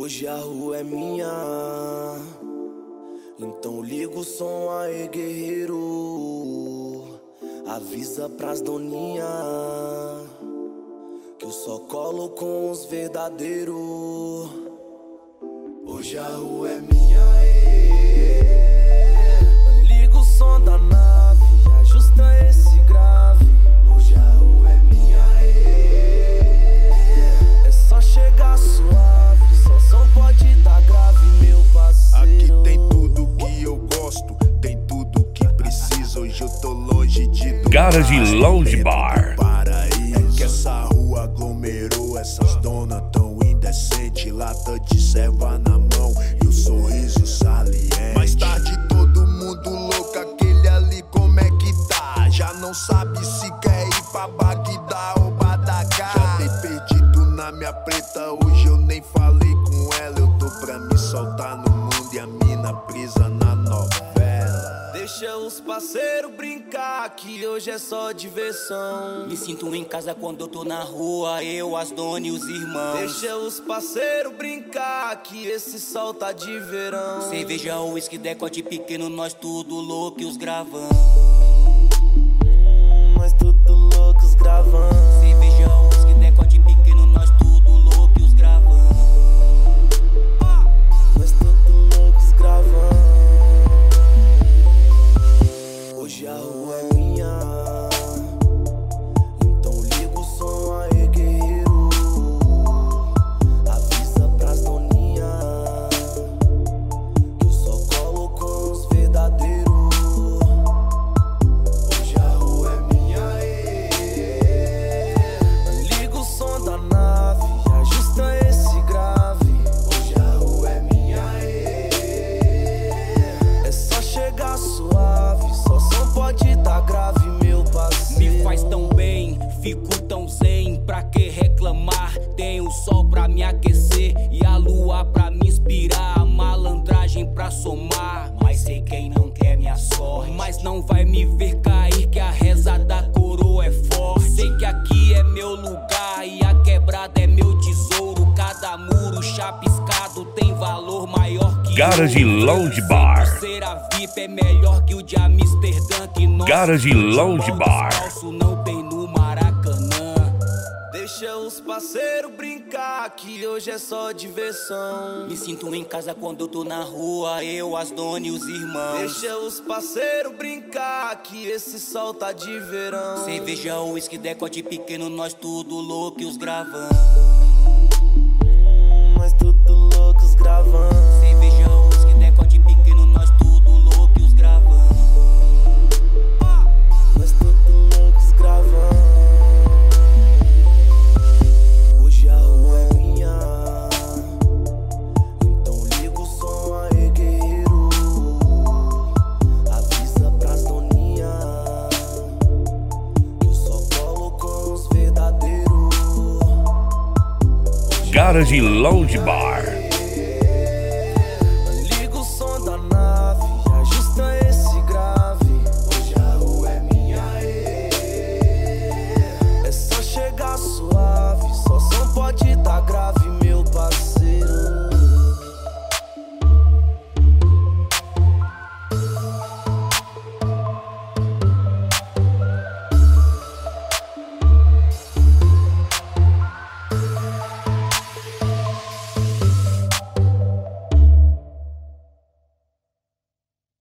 Hoje a rua é minha, então liga o som aí, guerreiro. Avisa pras doninha que eu só colo com os verdadeiros. Hoje a rua é minha, liga o som da nave, ajusta esse grave. Hoje a rua é minha, é só chegar suave, só pode tá grave, meu parceiro. Aqui tem tudo que eu gosto, tem tudo que preciso. Hoje eu tô longe de Garage Lounge Bar. É que essa rua aglomerou, essas donas tão indecentes. Lata de serva na mão e o sorriso saliente. Mais tarde todo mundo louco, aquele ali como é que tá? Já não sabe se quer ir pra Bagdá ou Badagá. Já dei perdido na minha preta, hoje eu nem falei com ela. Eu tô pra me soltar no mundo e a mina presa na novela. Deixa os parceiros brincar, que hoje é só diversão. Me sinto em casa quando eu tô na rua, eu, as donas e os irmãos. Deixa os parceiros brincar, que esse sol tá de verão. Cerveja, uísque, decote pequeno, nós tudo louco e os gravão. Nós tudo loucos gravando. Cerveja, uísque, decote pequeno, nós tudo louco e os gravão. Nós tudo loucos gravando. Hoje a rua é minha, então liga o som aí, guerreiro. Avisa pras doninha que eu só colo com os verdadeiros. Hoje a rua é minha, liga o som da nave, ajusta esse grave. Hoje a rua é minha, é só chegar suave, só pode tá grave, meu parceiro. Me faz tão bem, fico tão zen. Pra que reclamar? Tem o sol pra me aquecer e a lua pra me inspirar, a malandragem pra somar. Mas sei quem não quer minha sorte, mas não vai me ver cair, que a reza da coroa é forte. Sei que aqui é meu lugar e a quebrada é meu tesouro. Cada muro chapiscado tem valor maior que Garage Lounge Bar. Ser a VIP é melhor que o de Amsterdã, que nosso Garage Lounge Bar. falso não tem no Maracanã. Deixa os parceiros brincar, que hoje é só diversão. Me sinto em casa quando eu tô na rua, eu, as donas e os irmãos. Deixa os parceiros brincar, que esse sol tá de verão. Cerveja, uísque, decote pequeno, nós tudo louco e os gravão. Nós tudo loucos gravando. Cerveja, uísque, decote pequeno, nós tudo louco e os gravão. Nós tudo loucos gravando. Hoje a rua é minha, então liga o som aí, guerreiro. Avisa pras doninha que eu só colo com os verdadeiros. Garage Lounge Bar.